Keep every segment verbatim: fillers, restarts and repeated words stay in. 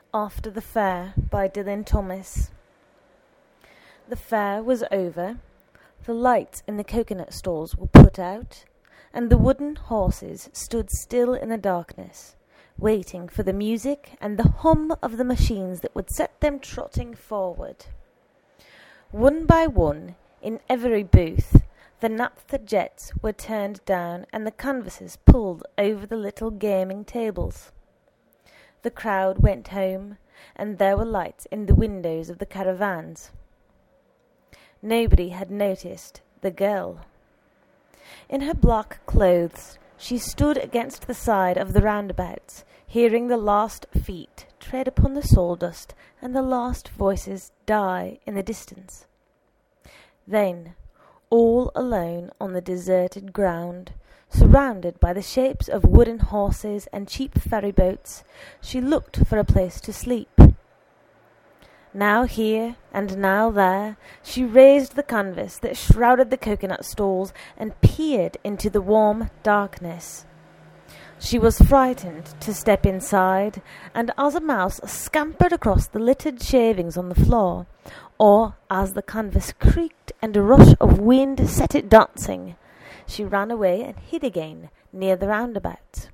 After the Fair by Dylan Thomas. The fair was over, the lights in the coconut stalls were put out, and the wooden horses stood still in the darkness, waiting for the music and the hum of the machines that would set them trotting forward. One by one, in every booth, the naphtha jets were turned down and the canvases pulled over the little gaming tables. The crowd went home, and there were lights in the windows of the caravans. Nobody had noticed the girl. In her black clothes, she stood against the side of the roundabouts, hearing the last feet tread upon the sawdust and the last voices die in the distance. Then, all alone on the deserted ground, surrounded by the shapes of wooden horses and cheap ferry boats, she looked for a place to sleep. Now here and now there, she raised the canvas that shrouded the coconut stalls and peered into the warm darkness. She was frightened to step inside, and as a mouse scampered across the littered shavings on the floor, or as the canvas creaked and a rush of wind set it dancing, she ran away and hid again near the roundabout.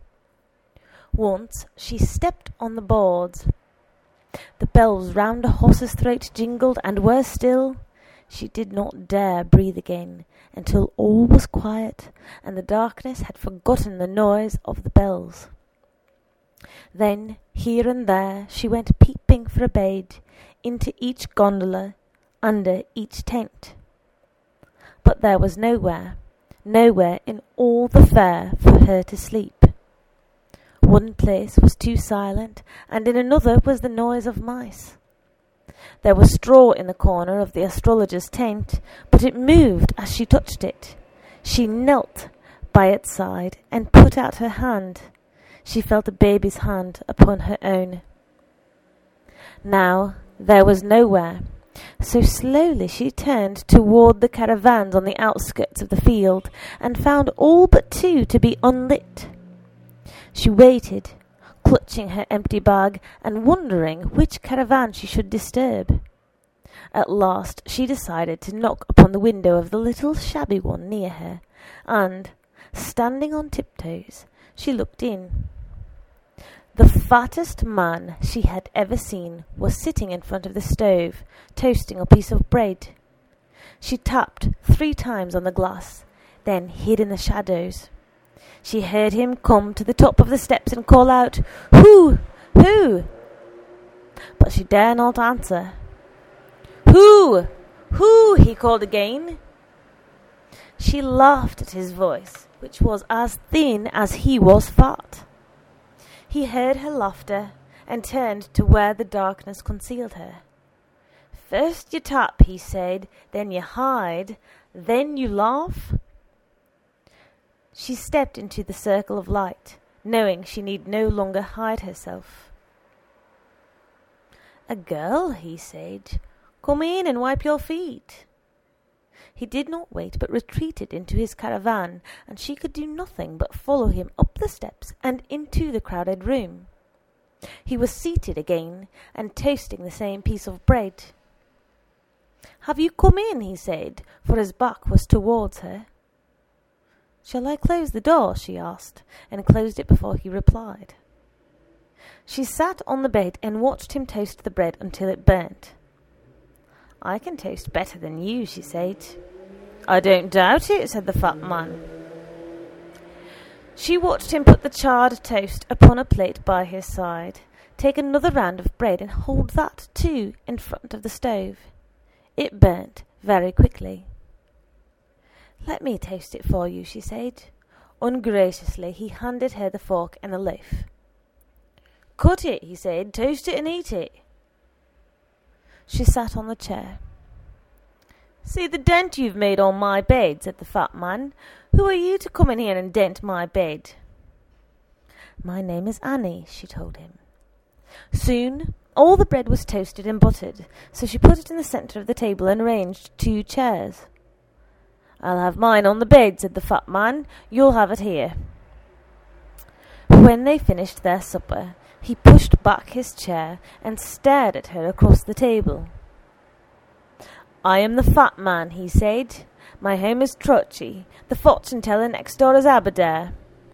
Once she stepped on the boards. The bells round a horse's throat jingled and were still. She did not dare breathe again until all was quiet and the darkness had forgotten the noise of the bells. Then, here and there, she went peeping for a bed into each gondola, under each tent. But there was nowhere, nowhere in all the fair for her to sleep. One place was too silent, and in another was the noise of mice. There was straw in the corner of the astrologer's tent, but it moved as she touched it. She knelt by its side and put out her hand. She felt a baby's hand upon her own. Now there was nowhere, so slowly she turned toward the caravans on the outskirts of the field, and found all but two to be unlit. She waited, clutching her empty bag and wondering which caravan she should disturb. At last she decided to knock upon the window of the little shabby one near her, and, standing on tiptoes, she looked in. The fattest man she had ever seen was sitting in front of the stove, toasting a piece of bread. She tapped three times on the glass, then hid in the shadows. She heard him come to the top of the steps and call out, "Who? Who?" But she dare not answer. "Who? Who?" he called again. She laughed at his voice, which was as thin as he was fat. He heard her laughter and turned to where the darkness concealed her. "First you tap," he said, "then you hide, then you laugh." She stepped into the circle of light, knowing she need no longer hide herself. "A girl," he said. "Come in and wipe your feet." He did not wait, but retreated into his caravan, and she could do nothing but follow him up the steps and into the crowded room. He was seated again, and toasting the same piece of bread. "Have you come in?" he said, for his back was towards her. "Shall I close the door?" she asked, and closed it before he replied. She sat on the bed and watched him toast the bread until it burnt. "I can toast better than you," she said. "I don't doubt it," said the fat man. She watched him put the charred toast upon a plate by his side, take another round of bread and hold that, too, in front of the stove. It burnt very quickly. "Let me toast it for you," she said. Ungraciously, he handed her the fork and the loaf. "Cut it," he said. "Toast it and eat it." She sat on the chair. "See the dent you've made on my bed," said the fat man. "Who are you to come in here and dent my bed?" "My name is Annie," she told him. Soon all the bread was toasted and buttered, so she put it in the centre of the table and arranged two chairs. "I'll have mine on the bed," said the fat man. "You'll have it here." When they finished their supper, He pushed back his chair and stared at her across the table. "I am the fat man," he said. "My home is Trotchy. The fortune-teller next door is Aberdare."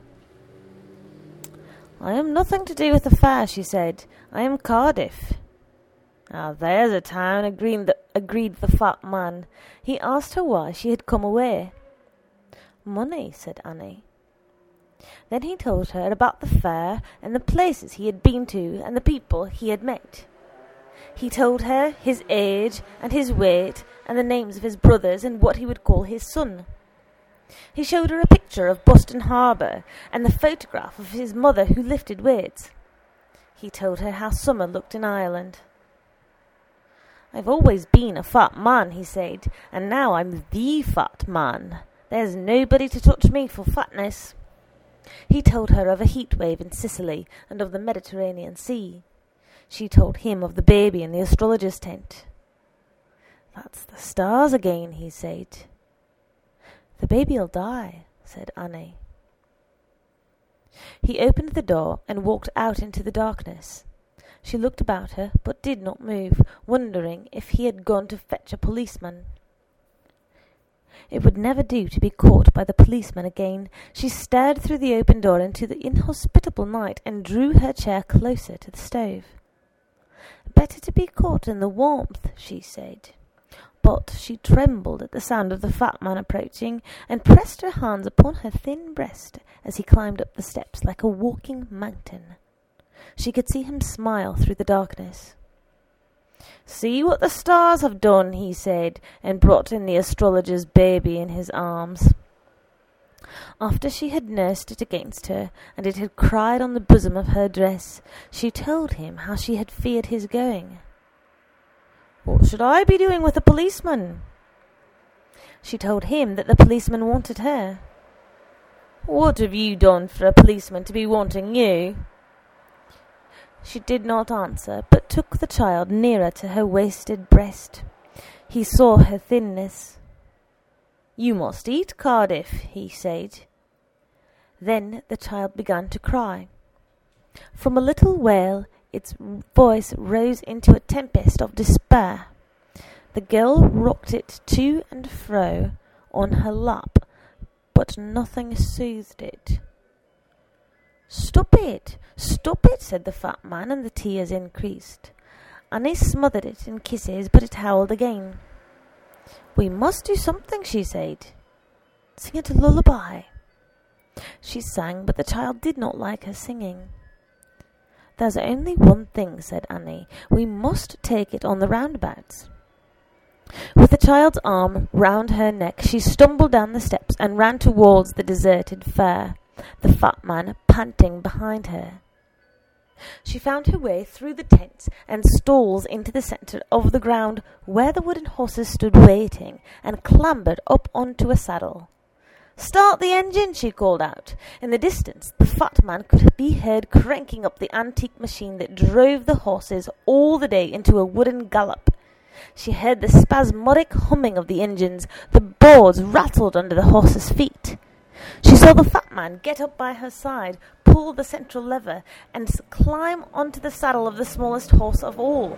"I am nothing to do with the fair," she said. "I am Cardiff." "Ah, there's a town," agreed the, agreed the fat man. He asked her why she had come away. "Money," said Annie. Then he told her about the fair and the places he had been to and the people he had met. He told her his age and his weight and the names of his brothers and what he would call his son. He showed her a picture of Boston Harbour and the photograph of his mother who lifted weights. He told her how summer looked in Ireland. "I've always been a fat man," he said, "and now I'm the fat man. There's nobody to touch me for fatness." He told her of a heat wave in Sicily and of the Mediterranean Sea. She told him of the baby in the astrologer's tent. "That's the stars again," he said. "The baby'll die," said Annie. He opened the door and walked out into the darkness. She looked about her, but did not move, wondering if he had gone to fetch a policeman. It would never do to be caught by the policeman again. She stared through the open door into the inhospitable night and drew her chair closer to the stove. "Better to be caught in the warmth," she said. But she trembled at the sound of the fat man approaching, and pressed her hands upon her thin breast as he climbed up the steps like a walking mountain. She could see him smile through the darkness. "See what the stars have done," he said, and brought in the astrologer's baby in his arms. After she had nursed it against her, and it had cried on the bosom of her dress, she told him how she had feared his going. "What should I be doing with a policeman?" She told him that the policeman wanted her. "What have you done for a policeman to be wanting you?" She did not answer, but took the child nearer to her wasted breast. He saw her thinness. "You must eat, Cardiff," he said. Then the child began to cry. From a little wail, its voice rose into a tempest of despair. The girl rocked it to and fro on her lap, but nothing soothed it. "Stop it! Stop it!" said the fat man, and the tears increased. Annie smothered it in kisses, but it howled again. "We must do something," she said. "Sing it a lullaby." She sang, but the child did not like her singing. "There's only one thing," said Annie. "We must take it on the roundabouts." With the child's arm round her neck, she stumbled down the steps and ran towards the deserted fair, the fat man panting behind her. She found her way through the tents and stalls into the centre of the ground where the wooden horses stood waiting, and clambered up onto a saddle. "Start the engine!" she called out. In the distance, the fat man could be heard cranking up the antique machine that drove the horses all the day into a wooden gallop. She heard the spasmodic humming of the engines. The boards rattled under the horses' feet. She saw the fat man get up by her side, pull the central lever, and climb onto the saddle of the smallest horse of all.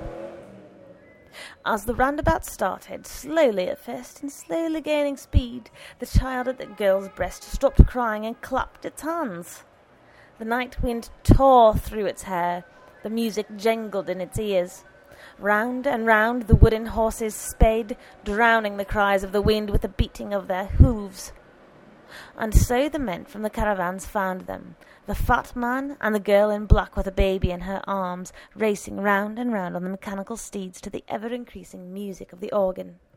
As the roundabout started, slowly at first and slowly gaining speed, the child at the girl's breast stopped crying and clapped its hands. The night wind tore through its hair. The music jangled in its ears. Round and round the wooden horses sped, drowning the cries of the wind with the beating of their hooves. And so the men from the caravans found them, the fat man and the girl in black with a baby in her arms, racing round and round on the mechanical steeds to the ever-increasing music of the organ.